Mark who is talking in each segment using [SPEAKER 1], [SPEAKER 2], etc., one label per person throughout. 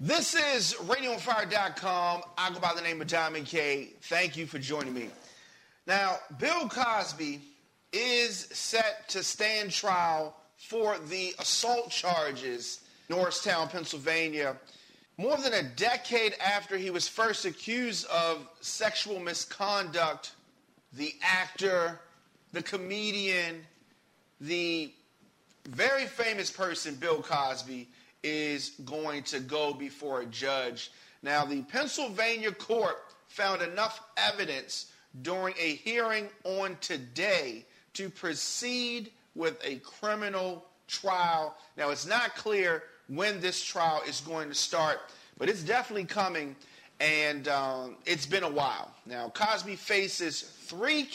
[SPEAKER 1] This is RadioOnFire.com. I go by the name of Diamond K. Thank you for joining me. Now, Bill Cosby is set to stand trial for the assault charges in Norristown, Pennsylvania, more than a decade after he was first accused of sexual misconduct. The actor, the comedian, the very famous person, Bill Cosby, is going to go before a judge. Now, the Pennsylvania court found enough evidence during a hearing on today to proceed with a criminal trial. Now, it's not clear when this trial is going to start, but it's definitely coming, and it's been a while. Now, Cosby faces three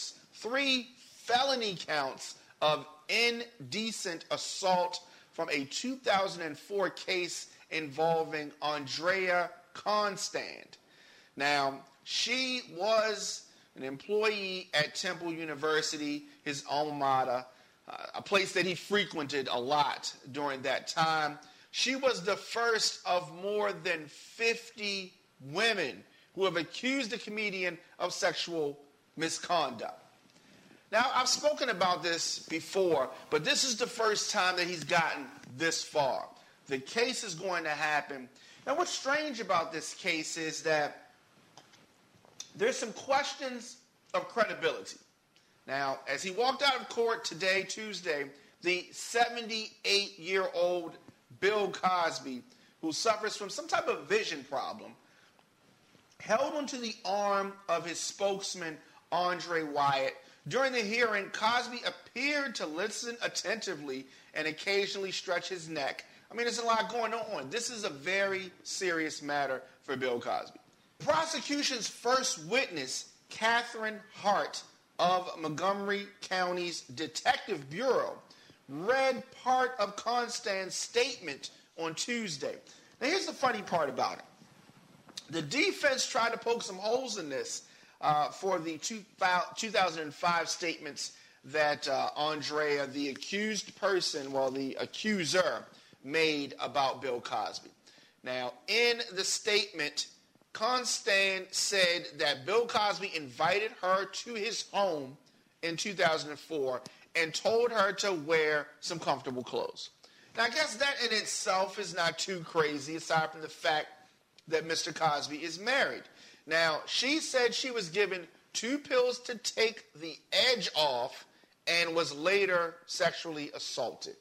[SPEAKER 1] felony counts of indecent assault from a 2004 case involving Andrea Constand. Now, she was an employee at Temple University, his alma mater, a place that he frequented a lot during that time. She was the first of more than 50 women who have accused the comedian of sexual misconduct. Now, I've spoken about this before, but this is the first time that he's gotten this far. The case is going to happen. And what's strange about this case is that there's some questions of credibility. Now, as he walked out of court today, Tuesday, the 78-year-old Bill Cosby, who suffers from some type of vision problem, held onto the arm of his spokesman, Andre Wyatt. During the hearing, Cosby appeared to listen attentively and occasionally stretch his neck. I mean, there's a lot going on. This is a very serious matter for Bill Cosby. The prosecution's first witness, Catherine Hart of Montgomery County's Detective Bureau, read part of Constand's statement on Tuesday. Now, here's the funny part about it. The defense tried to poke some holes in this for the 2005 statements that Andrea, the accused person, the accuser, made about Bill Cosby. Now, in the statement, Constand said that Bill Cosby invited her to his home in 2004 and told her to wear some comfortable clothes. Now, I guess that in itself is not too crazy, aside from the fact that Mr. Cosby is married. Now, she said she was given 2 pills to take the edge off and was later sexually assaulted.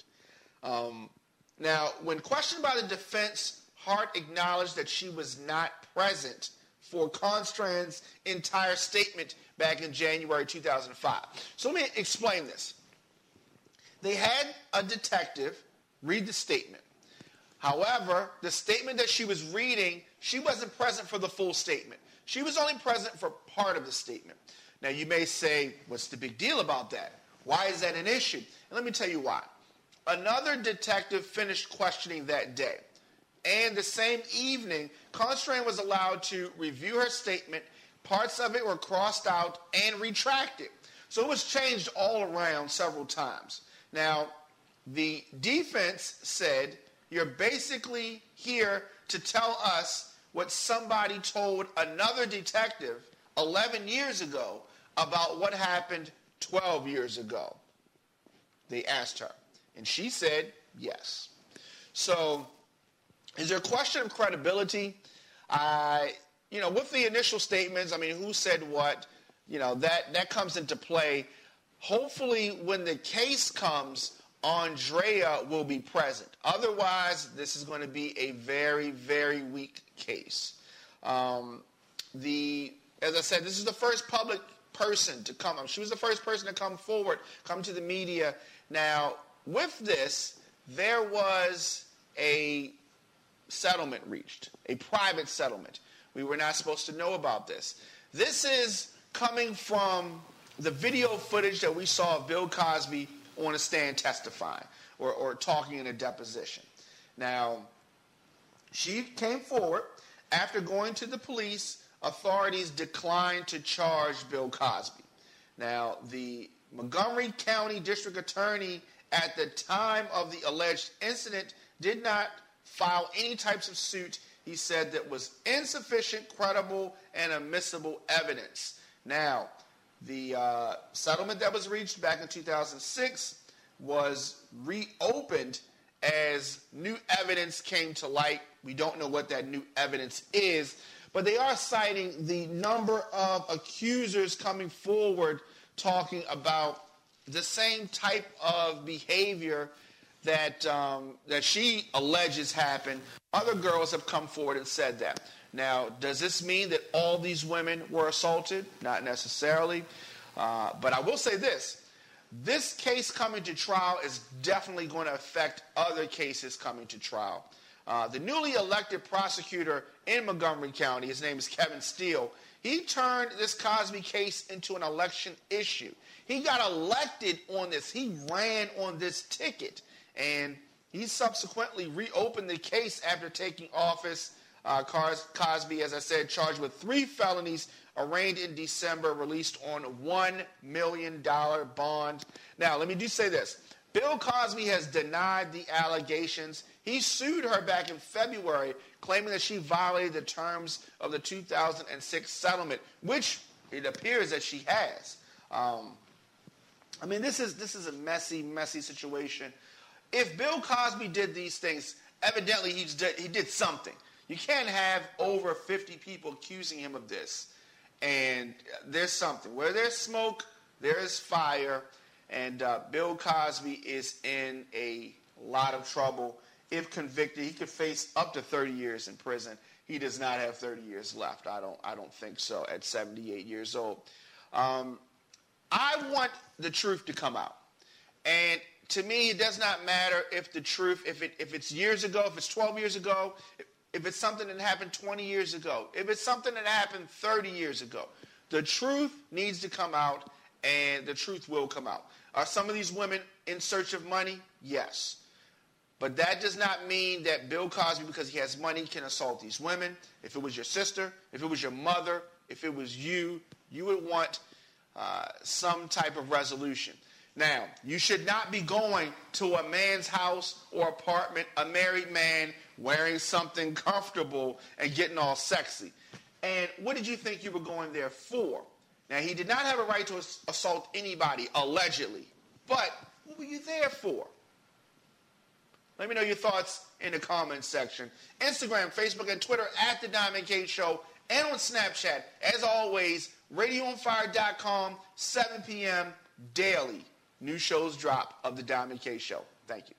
[SPEAKER 1] Now, when questioned by the defense, Hart acknowledged that she was not present for Constand's entire statement back in January 2005. So let me explain this. They had a detective read the statement. However, the statement that she was reading, she wasn't present for the full statement. She was only present for part of the statement. Now, you may say, what's the big deal about that? Why is that an issue? And let me tell you why. Another detective finished questioning that day. And the same evening, Constand was allowed to review her statement. Parts of it were crossed out and retracted. So it was changed all around several times. Now, the defense said, you're basically here to tell us what somebody told another detective 11 years ago about what happened 12 years ago. They asked her, and she said yes. So, is there a question of credibility? With the initial statements, who said what, that comes into play. Hopefully, when the case comes, Andrea will be present. Otherwise, this is going to be a very, very weak case. As I said, this is the first public person to come. She was the first person to come forward, come to the media. Now, with this, there was a settlement reached, a private settlement. We were not supposed to know about this. This is coming from the video footage that we saw of Bill Cosby on a stand testifying or talking in a deposition. Now, she came forward. After going to the police, authorities declined to charge Bill Cosby. Now, the Montgomery County District Attorney at the time of the alleged incident did not file any types of suit, he said, that was insufficient, credible, and admissible evidence. Now, the settlement that was reached back in 2006 was reopened as new evidence came to light. We don't know what that new evidence is, but they are citing the number of accusers coming forward talking about the same type of behavior that she alleges happened. Other girls have come forward and said that. Now, does this mean that all these women were assaulted? Not necessarily. But I will say this. This case coming to trial is definitely going to affect other cases coming to trial. The newly elected prosecutor in Montgomery County, his name is Kevin Steele, he turned this Cosby case into an election issue. He got elected on this. He ran on this ticket. And he subsequently reopened the case after taking office. Cosby, as I said, charged with 3 felonies, arraigned in December, released on a $1 million bond. Now, let me just say this. Bill Cosby has denied the allegations. He sued her back in February, claiming that she violated the terms of the 2006 settlement, which it appears that she has. I mean, this is a messy, messy situation. If Bill Cosby did these things, evidently he did something. You can't have over 50 people accusing him of this. And there's something. Where there's smoke, there is fire. And Bill Cosby is in a lot of trouble. If convicted, he could face up to 30 years in prison. He does not have 30 years left. I don't think so at 78 years old. I want the truth to come out. And to me, it does not matter if the truth, if it's years ago, if it's 12 years ago, if it's something that happened 20 years ago, if it's something that happened 30 years ago. The truth needs to come out, and the truth will come out. Are some of these women in search of money? Yes. But that does not mean that Bill Cosby, because he has money, can assault these women. If it was your sister, if it was your mother, if it was you, you would want some type of resolution. Now, you should not be going to a man's house or apartment, a married man, wearing something comfortable and getting all sexy. And what did you think you were going there for? Now, he did not have a right to assault anybody, allegedly. But what were you there for? Let me know your thoughts in the comments section. Instagram, Facebook, and Twitter at The Diamond K Show, and on Snapchat. As always, RadioOnFire.com, 7 p.m. daily. New shows drop of The Diamond K Show. Thank you.